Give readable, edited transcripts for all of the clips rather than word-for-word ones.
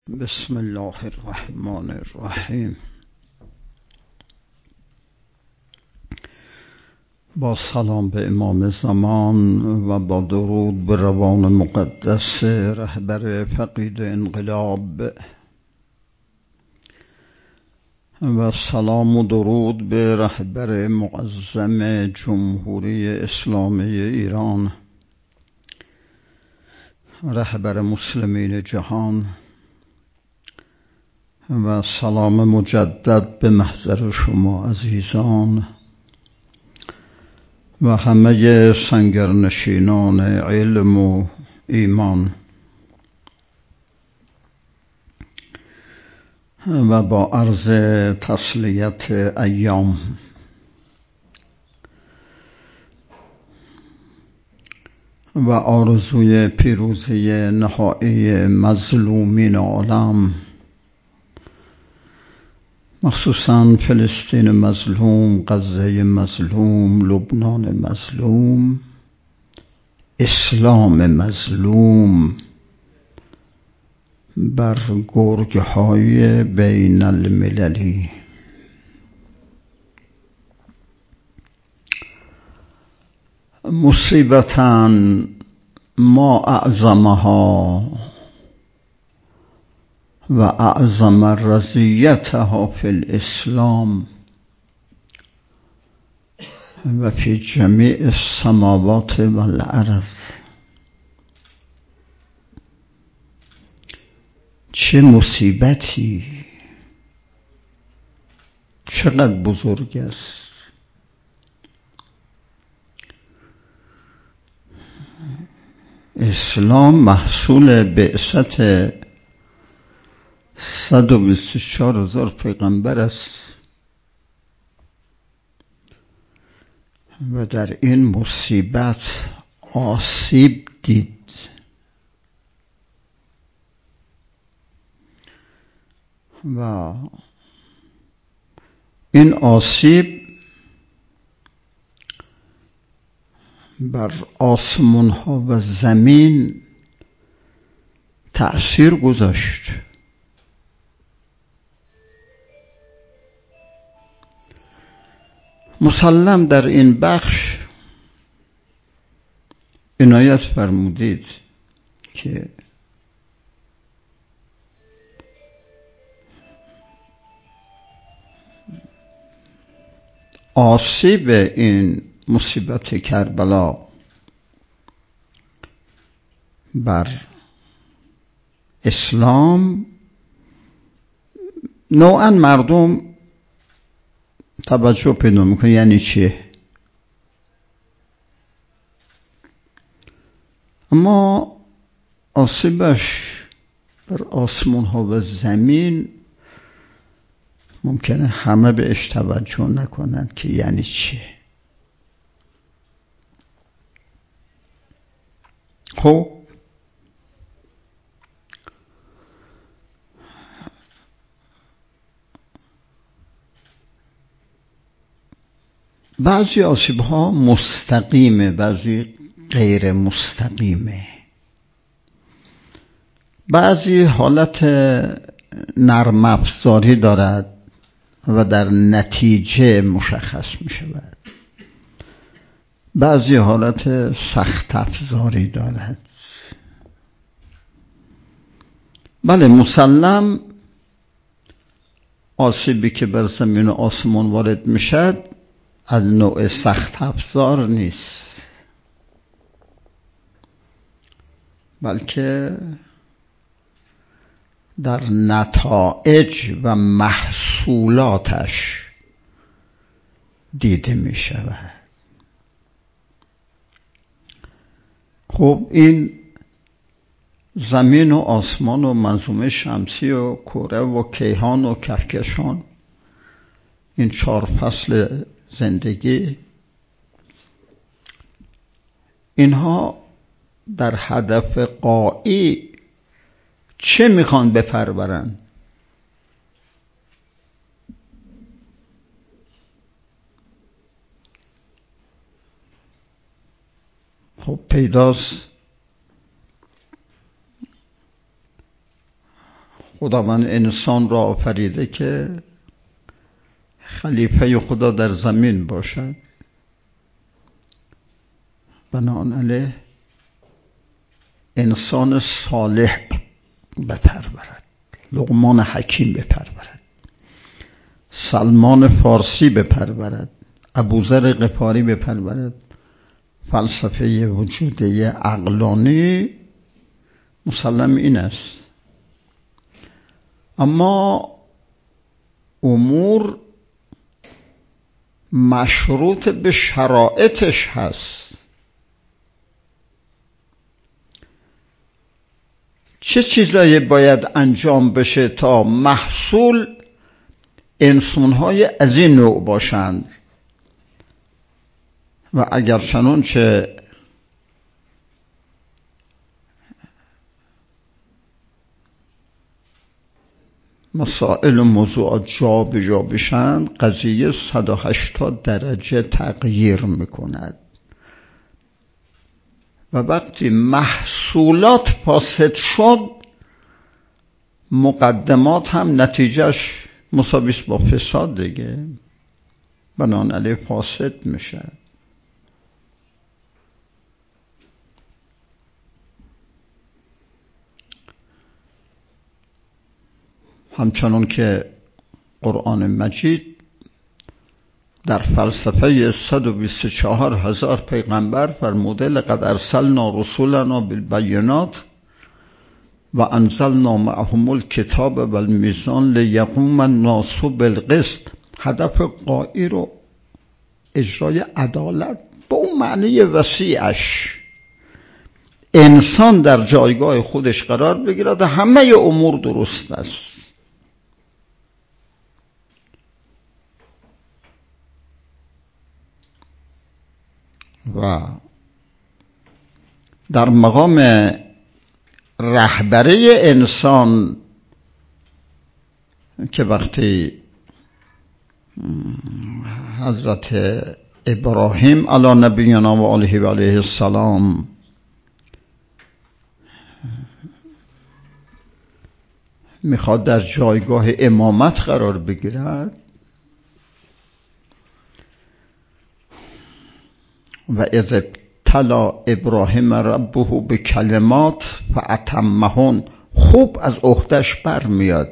بسم الله الرحمن الرحیم. با سلام به امام زمان و با درود به روان مقدس رهبر فقید انقلاب و سلام و درود به رهبر معظم جمهوری اسلامی ایران، رهبر مسلمین جهان، و سلام مجدد به محضر شما عزیزان و همه سنگرنشینان علم و ایمان، و با عرض تسلیت ایام و آرزوی پیروزی نهایی مظلومین عالم، مخصوصاً فلسطین مظلوم، غزه مظلوم، لبنان مظلوم، اسلام مظلوم، بر گرگ‌های بین المللی. مصیبتاً ما اعظمها و اعظم رضیتها فی الاسلام و فی جمیع السماوات و الارض. چه مصیبتی، چقدر بزرگ است. اسلام محصول بعثت 124,000 پیغمبر است و در این مصیبت آسیب دید. و این آسیب بر آسمان ها و زمین تأثیر گذاشت. مسلم در این بخش عنایت فرمودید که آسیب این مصیبت کربلا بر اسلام نوعاً مردم توجه پیدا میکنه. یعنی چیه؟ اما آسیبش بر آسمان ها و زمین ممکنه همه بهش توجه نکنند که یعنی چیه. خب بعضی آسیب ها مستقیمه، بعضی غیر مستقیمه، بعضی حالت نرم افزاری دارد و در نتیجه مشخص می شود، بعضی حالت سخت افزاری دارد. بله، مسلم آسیبی که بر زمین و آسمان وارد می شد از نوع سخت افزار نیست، بلکه در نتایج و محصولاتش دیده می شود. خب این زمین و آسمان و منظومه شمسی و کره و کیهان و کهکشان، این 4 فصل زندگی، اینها در هدف غایی چه میخوان بپرورن؟ خب پیداست خداوند انسان را آفریده که خلیفه خدا در زمین باشد، بنابراین انسان صالح بپرورد، لقمان حکیم بپرورد، سلمان فارسی بپرورد، ابوذر غفاری بپرورد. فلسفه وجودی عقلانی مسلم این است. اما امور مشروط به شرایطش هست. چه چیزایی باید انجام بشه تا محصول انسان‌های از این نوع باشند؟ و اگر چنانچه مسائل و موضوعات جا به جا بشند، قضیه 180 درجه تغییر میکند و وقتی محصولات فاسد شد، مقدمات هم نتیجهش مساویس با فساد دیگه، بنابراین فاسد میشه. همچنان که قرآن مجید در فلسفه 124,000 پیغمبر فرموده لقد ارسلنا رسولنا بالبینات و انزلنا معهم الکتاب والمیزان لیقوم الناس بالقسط. هدف غایی رو اجرای عدالت با اون معنی وسیعش، انسان در جایگاه خودش قرار بگیرد و همه امور درست است. و در مقام رهبری انسان که وقتی حضرت ابراهیم علی نبینا و آله و علیه السلام میخواد در جایگاه امامت قرار بگیرد و اذ ابتلی ابراهیم ربه به کلمات فاتمهن، خوب از عهده‌اش برمیاد.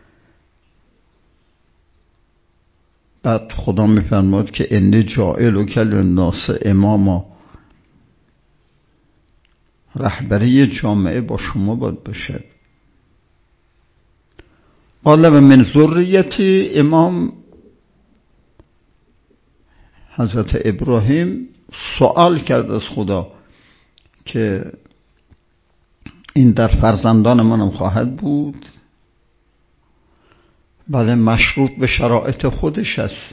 بعد خدا میفرماد که انی جاعلک للناس اماما، رهبری جامعه با شما باید باشه. قال و من ذریتی، امام حضرت ابراهیم سوال کرد از خدا که این در فرزندان منم خواهد بود؟ بله، مشروط به شرایط خودش است.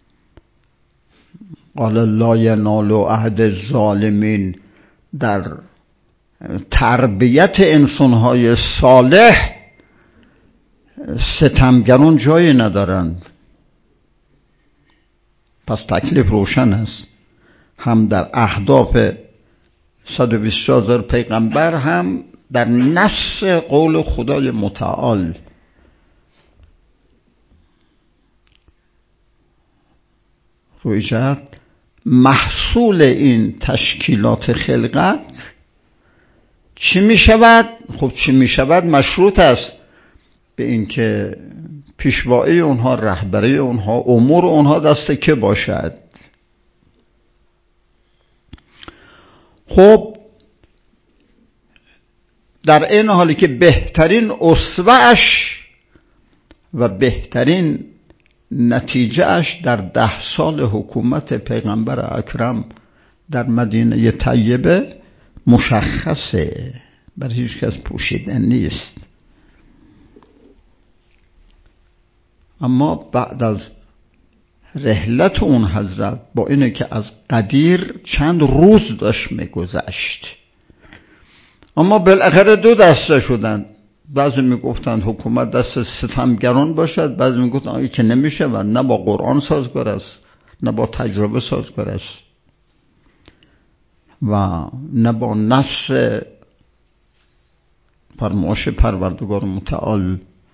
قال لا ینال عهد الظالمین، در تربیت انسان‌های صالح ستمگران جایی ندارند. پس تکلیف روشن است، هم در اهداف 124,000 پیغمبر، هم در نص قول خدای متعال. روی جهت محصول این تشکیلات خلقت چی می شود؟ خب چی می شود مشروط است به این که پیشوایی اونها، رهبری اونها، امور اونها دست که باشد. خب در این حالی که بهترین اسوه‌اش و بهترین نتیجهش در 10 سال حکومت پیغمبر اکرم در مدینه طیبه مشخصه، بر هیچ کس پوشیده نیست. اما بعد از رحلت اون حضرت، با اینه که از قدیر چند روز داشت میگذشت، اما بالاخره 2 دسته شدند. بعضی میگفتند حکومت دست ستمگران باشد، بعضی میگفتند آیه که نمیشه و نه با قرآن سازگار است، نه با تجربه سازگار است و نه با نص فرمایش پروردگار متعال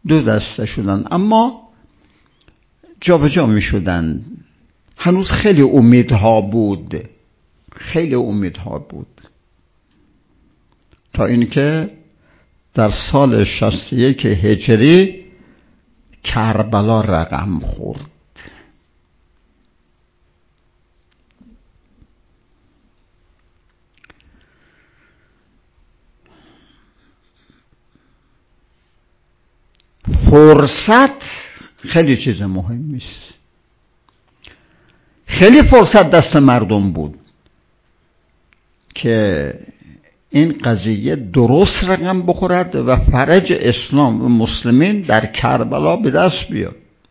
دو دسته شدن، اما جابجا می شدن. هنوز خیلی امیدها بود، خیلی امیدها بود، تا اینکه در سال 61 هجری کربلا رقم خورد. فرصت خیلی چیز مهمی است. خیلی فرصت دست مردم بود که این قضیه درست رقم بخورد و فرج اسلام و مسلمین در کربلا به دست بیاد.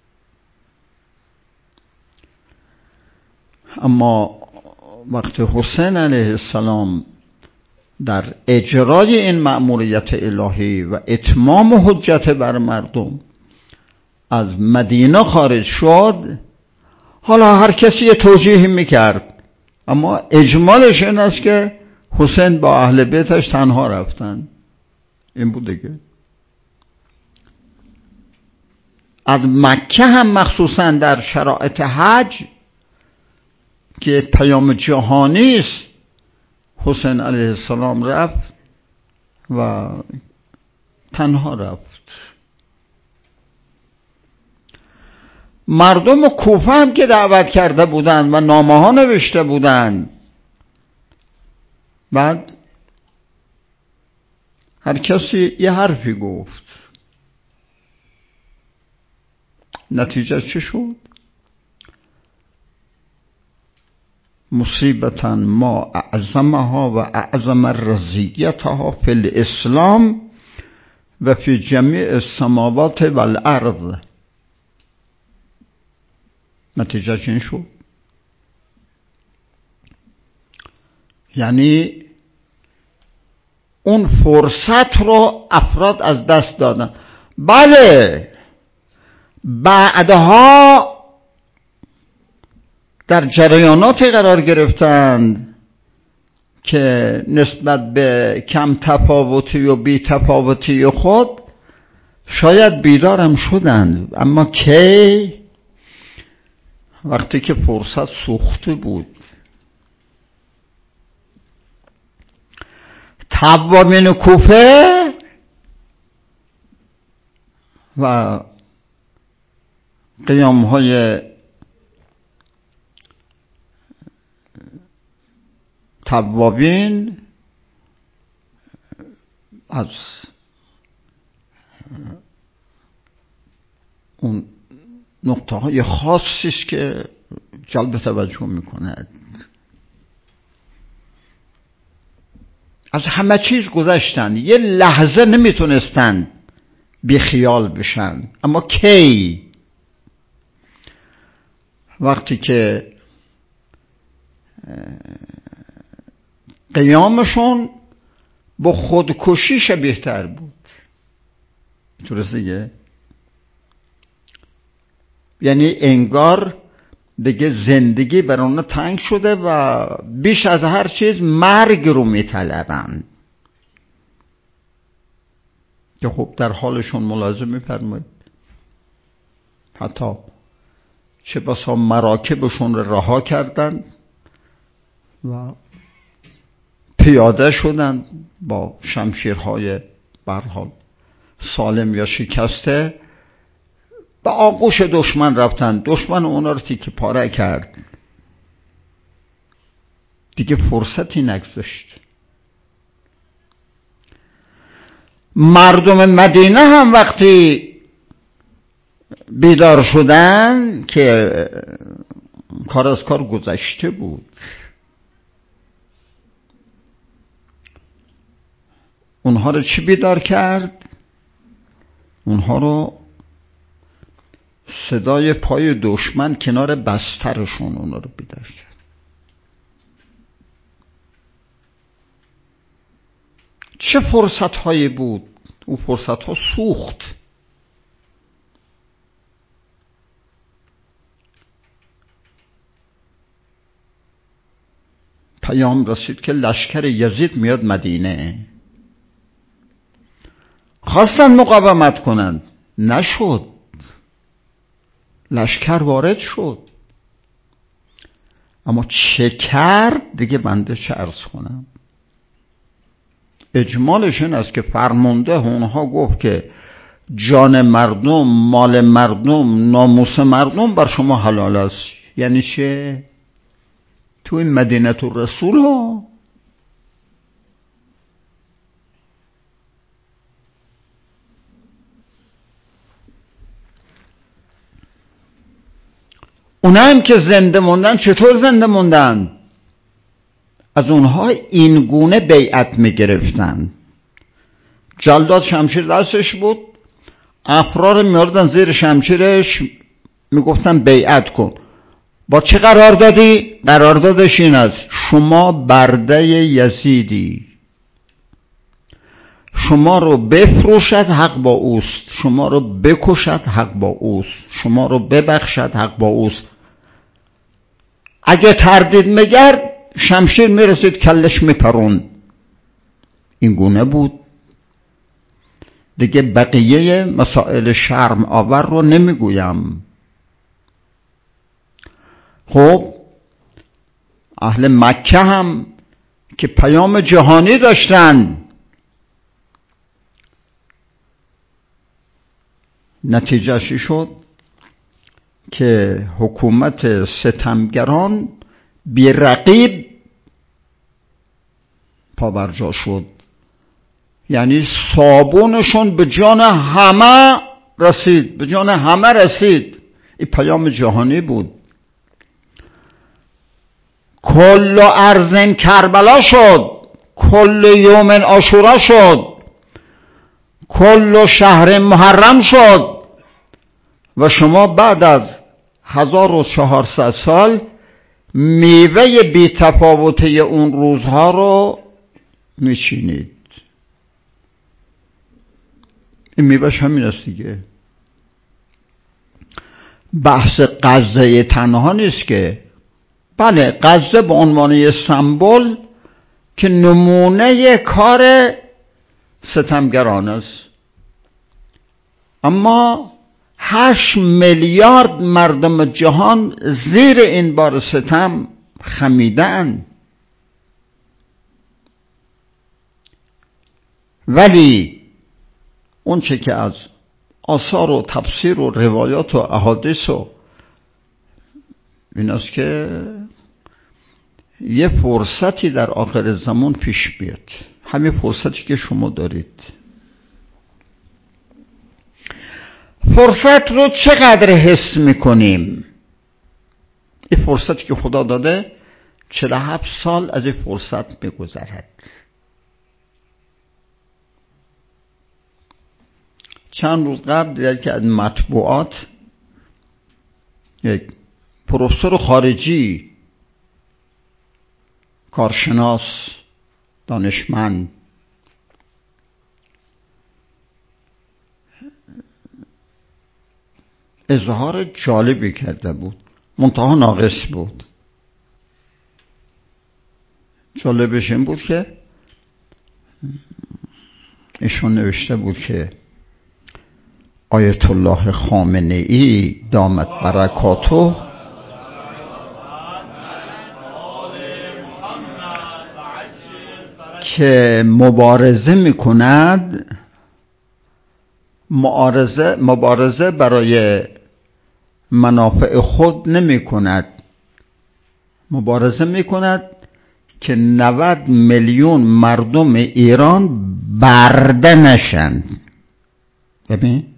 اما وقتی حسین علیه السلام در اجرای این مأموریت الهی و اتمام حجت بر مردم از مدینه خارج شد، حالا هر کسی یه توجیهی میکرد، اما اجمالش این است که حسین با اهل بیتش تنها رفتن. این بود دیگه. از مکه هم مخصوصا در شرایط حج که پیام جهانی است، حسین علیه السلام رفت و تنها رفت. مردم کوفه هم که دعوت کرده بودند و نامه ها نوشته بودند، بعد هر کسی یه حرفی گفت. نتیجه چه شد؟ مصیبتا ما اعظمها و اعظم رضیتها فی الاسلام و فی جمیع السماوات و الارض. نتیجه چه شد؟ یعنی اون فرصت رو افراد از دست دادن. بله بعدها در جریاناتی قرار گرفتند که نسبت به کم تفاوتی و بی تفاوتی خود شاید بیدارم شدند، اما کی؟ وقتی که فرصت سوخته بود. توابین کوفه و قیام های توابین از اون نقطه های خاصی است که جلب توجه میکند. از همه چیز گذشتن، یه لحظه نمیتونستن بی خیال بشن، اما کی؟ وقتی که قیامشون با خودکشی شبیه تر بود. درست دیگه؟ یعنی انگار دیگه زندگی بر اونا تنگ شده و بیش از هر چیز مرگ رو میطلبن. که خب در حالشون ملاحظه میفرمایید حتی چه بسا مراکبشون رو رها کردن و پیاده شدن با شمشیرهای به هر حال سالم یا شکسته به آغوش دشمن رفتن. دشمن اونا رو تیکه پاره کرد. دیگه فرصتی نگذاشت. مردم مدینه هم وقتی بیدار شدن که کار از کار گذشته بود، اونها رو چی بیدار کرد؟ اونها رو صدای پای دشمن کنار بسترشون اونا رو بیدار کرد. چه فرصت هایی بود؟ اون فرصت ها سوخت. پیام رسید که لشکر یزید میاد مدینه. خواستن مقاومت کنند نشد. لشکر وارد شد، اما چه کرد دیگه بنده چه عرض کنم. اجمالش این است که فرمانده اونها گفت که جان مردم، مال مردم، ناموس مردم بر شما حلال است. یعنی چه؟ تو این مدینه الرسول ها. اونا هم که زنده موندن چطور زنده موندن؟ از اونها این گونه بیعت می گرفتن. جلاد شمشیر دستش بود، افرار میاردن زیر شمشیرش میگفتن بیعت کن. با چه قراردادی؟ قراردادش این است: شما برده یزیدی، شما رو بفروشد حق با اوست، شما رو بکشد حق با اوست، شما رو ببخشد حق با اوست. اگه تردید میگرد شمشیر میرسید کلش میپرون. این گونه بود دیگه. بقیه مسائل شرم آور رو نمیگویم. خب اهل مکه هم که پیام جهانی داشتن، نتیجهش شد که حکومت ستمگران بی رقیب پابرجا شد. یعنی صابونشون به جان همه رسید، به جان همه رسید. این پیام جهانی بود. کل ارض کربلا شد، کل یوم عاشورا شد، کل شهر محرم شد. و شما بعد از 1400 سال میوه بی تفاوتی اون روزها رو میچینید. این میوهش همین است دیگه. بحث غزه تنها نیست که. بله، غزه به عنوان یه سمبل که نمونه کار ستمگران است، اما 8 میلیارد مردم جهان زیر این بار ستم خمیدن. ولی اون چه که از آثار و تفسیر و روایات و احادیث و این است که یه فرصتی در آخر زمان پیش بیاد، همین فرصتی که شما دارید. فرصت رو چقدر حس میکنیم؟ این فرصتی که خدا داده 47 سال از این فرصت میگذرد. چند روز قبل دیدم که از مطبوعات یک پروفسور خارجی، کارشناس، دانشمند، اظهار جالبی کرده بود، منتها ناقص بود. جالبش این بود که ایشون نوشته بود که آیت الله خامنه‌ای دامت برکاته که مبارزه میکند، مبارزه برای منافع خود نمی کند، مبارزه می کند که 90 میلیون مردم ایران برده نشند. ببین،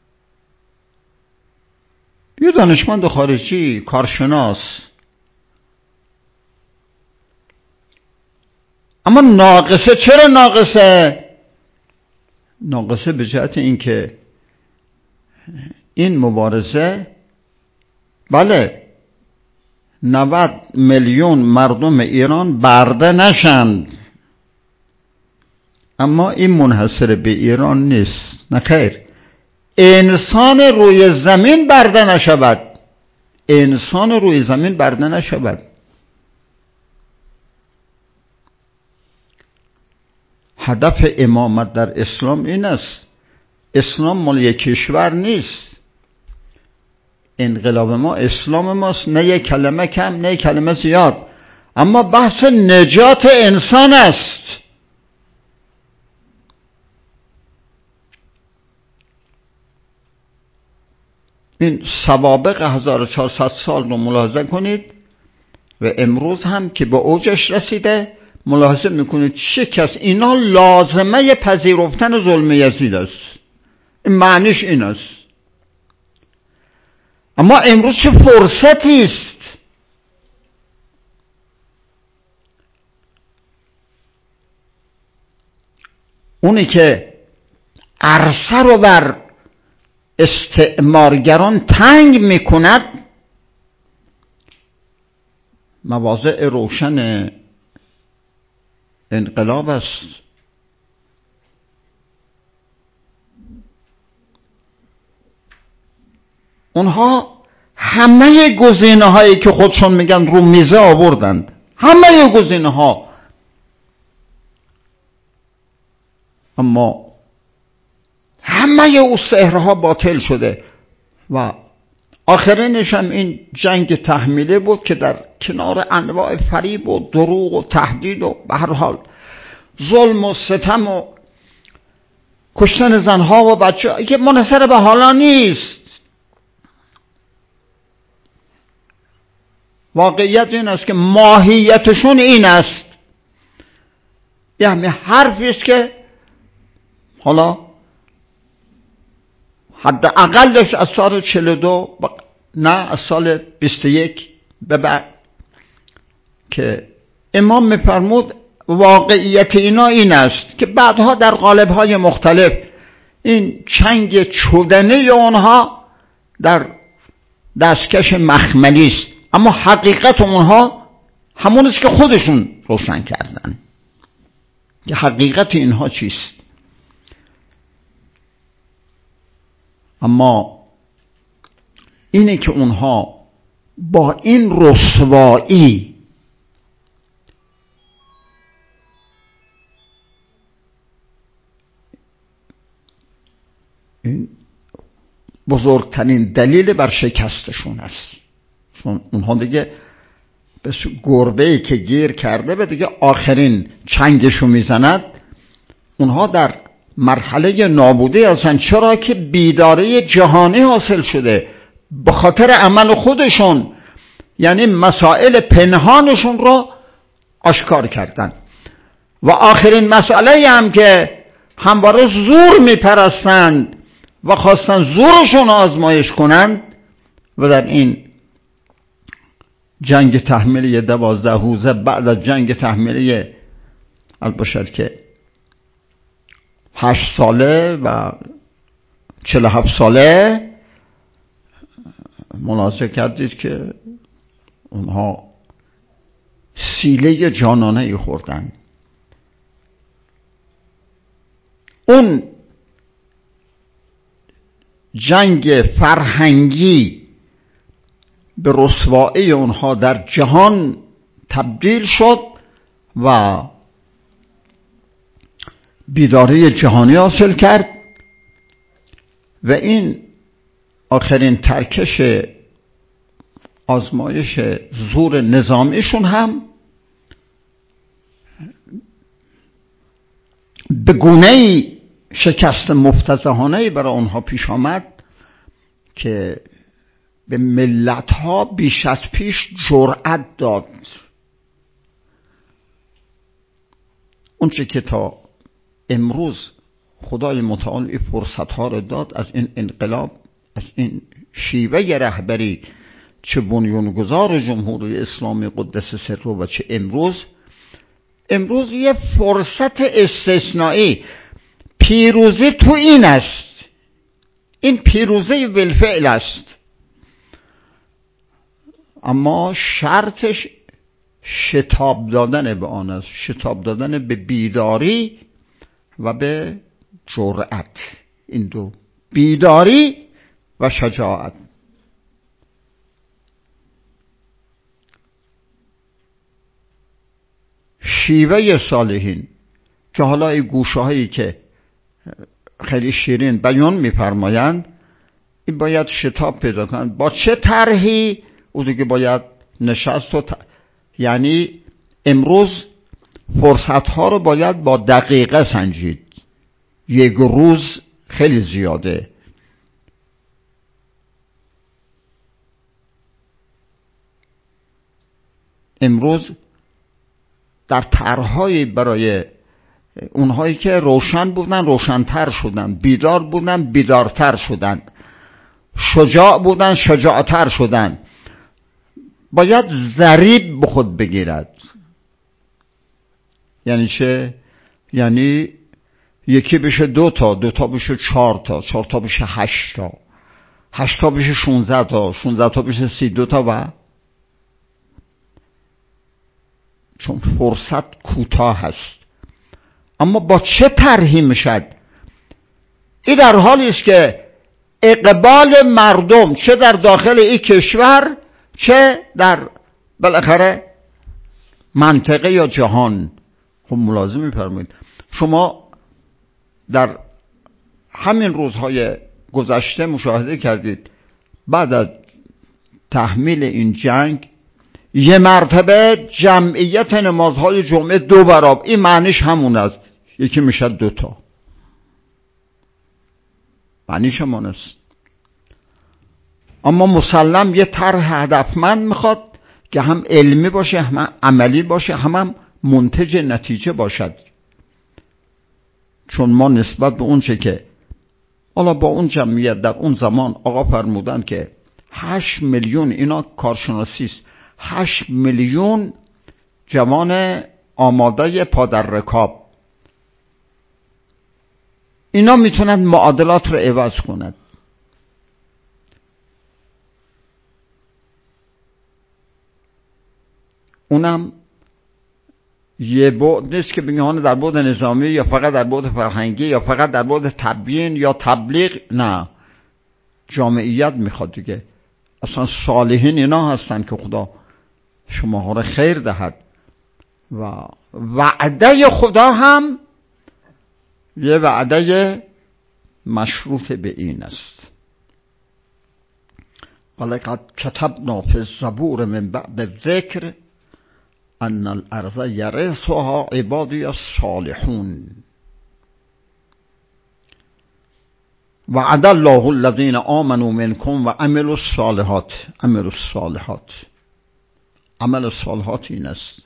یه دانشمند خارجی، کارشناس، اما ناقصه. چرا ناقصه؟ ناقصه به جهت اینکه این مبارزه، بله، 90 میلیون مردم ایران برده نشند، اما این منحصر به ایران نیست. نه خیر، انسان روی زمین برده نشود، انسان روی زمین برده نشود. هدف امامت در اسلام این است اسلام مال یک کشور نیست. انقلاب ما اسلام ماست، نه یک کلمه کم نه یک کلمه زیاد، اما بحث نجات انسان است. این سوابق 1400 سال رو ملاحظه کنید و امروز هم که به اوجش رسیده ملاحظه میکنید چه کس اینا لازمه پذیرفتن ظلم یزید است. این معنیش این است. اما امروز چه فرصتی است. اونی که عرصه رو بر استعمارگران تنگ میکند مواضع روشن انقلاب است. اونها همه گزینه هایی که خودشون میگن رو میزه آوردند، همه گزینه ها، اما همه اون سحرها باطل شده و آخرینش هم این جنگ تحمیلی بود که در کنار انواع فریب و دروغ و تهدید و به هر حال ظلم و ستم و کشتن زنها و بچه که منحصر به حالا نیست. واقعیت این است که ماهیتشون این است. یعنی حرفی است که حالا حد اقلش از سال 42 نه از سال 21 به بعد که امام میفرمود واقعیت اینا این است که بعدها در قالب‌های مختلف این چنگ چودنه اونها در دستکش مخملی است، اما حقیقت اونها همون است که خودشون روشن کردن که حقیقت اینها چیست. اما اینه که اونها با این رسوایی این بزرگترین دلیل بر شکستشون است. چون اونها دیگه به گربه‌ای که گیر کرده و دیگه آخرین چنگشو میزند، اونها در مرحله نابودی هستن. چرا که بیداری جهانی حاصل شده به خاطر عمل خودشون، یعنی مسائل پنهانشون رو آشکار کردن و آخرین مسئله هم که همواره زور میپرستند و خواستن زورشون آزمایش کنند و در این جنگ تحمیلی 12 روزه بعد از جنگ تحمیلی البته که 8 ساله و 47 ساله ملاحظه کردید که اونها سیله جانانه خوردن. اون جنگ فرهنگی به رسوایی اونها در جهان تبدیل شد و بیداری جهانی حاصل کرد و این آخرین ترکش آزمایش زور نظامیشون هم به گونه‌ای شکست مفتضحانه‌ای برای اونها پیش آمد که به ملت‌ها بیش از پیش جرأت داد. اونچه که تا امروز خدای متعال این فرصت‌ها رو داد از این انقلاب، از این شیوه رهبری، چه بنیانگذار جمهوری اسلامی قدس سره و چه امروز یه فرصت استثنایی، پیروزی تو این است. این پیروزی بالفعل است، اما شرطش شتاب دادن به آن است، شتاب دادن به بیداری و به جرأت. این دو، بیداری و شجاعت. شیوه صالحین که حالا این گوشه هایی که خیلی شیرین بیان می‌فرمایند این باید شتاب پیدا کنند. با چه طرحی؟ او دیگه باید نشست و یعنی امروز فرصت‌ها رو باید با دقیقه سنجید. یک روز خیلی زیاده. امروز در طرح‌های برای اونهایی که روشن بودن روشن‌تر شدن، بیدار بودن بیدارتر شدن، شجاع بودن شجاعتر شدن. باید ضریب به خود بگیرد. یعنی چه؟ یعنی یکی بشه 2 تا، 2 تا بشه 4 تا، 4 تا بشه 8 تا، 8 تا بشه 16 تا، 16 تا بشه 32 تا و چون فرصت کوتاه هست. اما با چه طرحی میشد؟ این در حالی است که اقبال مردم چه در داخل این کشور چه در بالاخره منطقه یا جهان. خب ملاحظه می‌فرمایید شما در همین روزهای گذشته مشاهده کردید بعد از تحمیل این جنگ یه مرتبه جمعیت نمازهای جمعه 2 برابر. این معنیش همون است، یکی میشه 2 تا، معنیش همون است. اما مسلم یه طرح هدفمند میخواد که هم علمی باشه هم عملی باشه هم منتج نتیجه باشد. چون ما نسبت به اون چه که حالا با اون جمعیت در اون زمان آقا فرمودن که 8 میلیون، اینا کارشناسی است، 8 میلیون جوان آماده پا در رکاب، اینا میتونن معادلات رو عوض کنند. اونم یه بعد نیست که بگیم در بعد نظامی یا فقط در بعد فرهنگی یا فقط در بعد تبیین یا تبلیغ. نه، جامعیت میخواد دیگه. اصلا صالحین اینا هستن که خدا شما رو خیر دهد و وعده خدا هم یه وعده مشروط به این است. ولقد كتبنا في الزبور من بعد الذکر ان الارض یرثها عبادی الصالحون وعد الله الذین آمنوا منکم و عملوا الصالحات. عمل الصالحات این است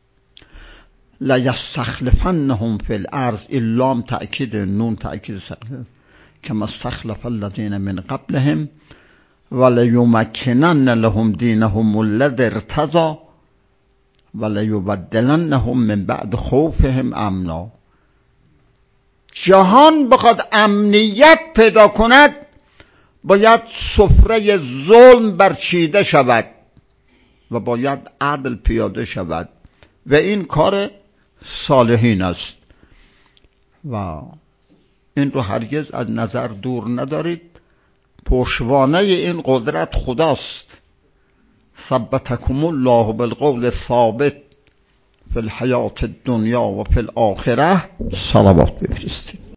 لیستخلفنهم فی الارض. اللام تأکید، نون تأکید کما استخلف الذین من قبلهم ولیمکنن لهم دینهم الذی ارتضی ولیبدلنهم من بعد خوفهم امنا. جهان بخواد امنیت پیدا کند باید سفره ظلم برچیده شود و باید عدل پیاده شود و این کار صالحین است و این رو هرگز از نظر دور ندارید. پشتوانه این قدرت خداست. ثبتکم الله بالقول الثابت فی الحیات الدنیا و فی الاخره. صلوات بفرستید.